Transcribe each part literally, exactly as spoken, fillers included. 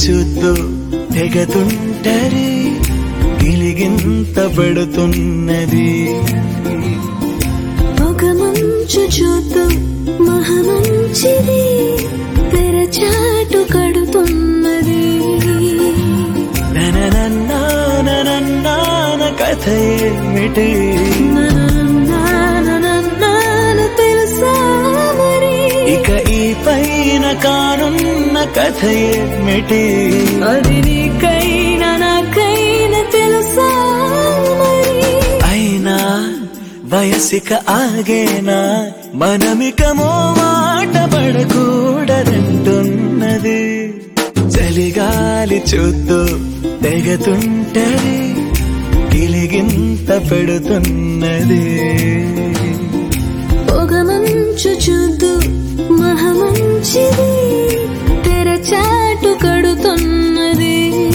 చూద్దు తెగతుంటరి గిలిగింత పడుతున్నది ఒక మంచు చూద్దు మహమంచిది తెరచాటు కడుతున్నది నననన్నాన కథ ఏమిటి తెలుసా మరి ఇక ఈ పైన కానున్న కథ ఏమిటి అది నీకైనా నాకైనా తెలుసా మరి అయినా వయసిక ఆగేనా మనమికమో మాట పడకూడదంటున్నది చలిగాలి చూద్దు తెగతుంటరి గిలిగింత పెడుతున్నది ఒక మంచు చూద్దు మహమంచిది తెరచాటు కడుతున్నది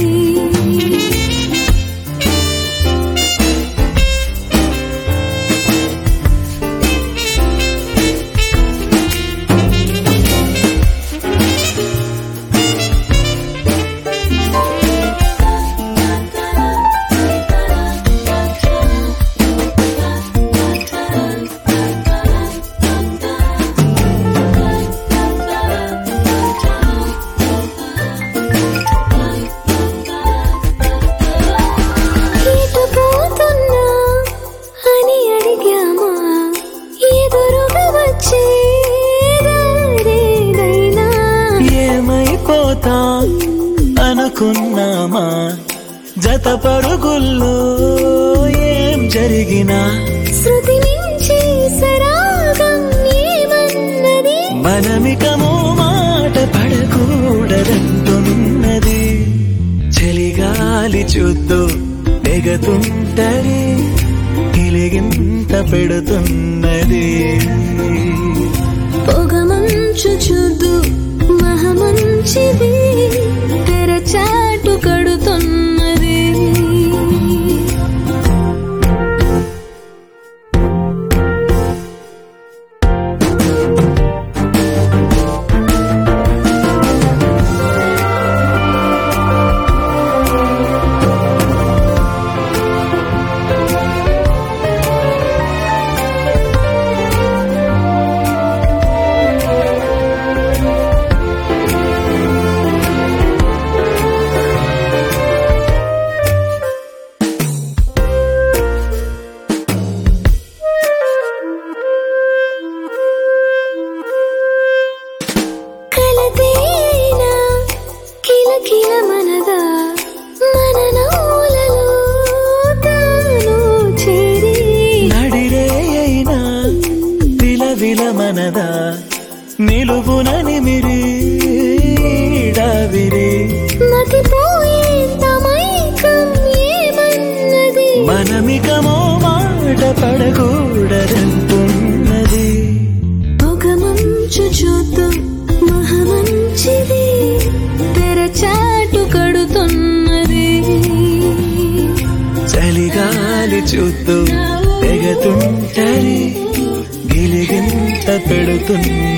అనుకున్నామా జత పరుగుల్లో ఏం జరిగినా శృతి నుంచి సరాగం ఏమన్నది మనమికమో మాట పడకూడదంటున్నది చలిగాలి చూద్దు తెగతుంటరి గిలిగింత పెడుతున్నది పొగ మంచు చూద్దు మహమంచిది తెరచాటు కడుతున్నది మనదా నిలువున నిమిరి డావిరి మనమికమో మాట పడకూడదంటున్నది ఒక మంచు చూద్దు మహమంచిది తెరచాటు కడుతున్నది చలిగాలి చూద్దు తెగతుంటరి గిలిగింత పెడుతున్నది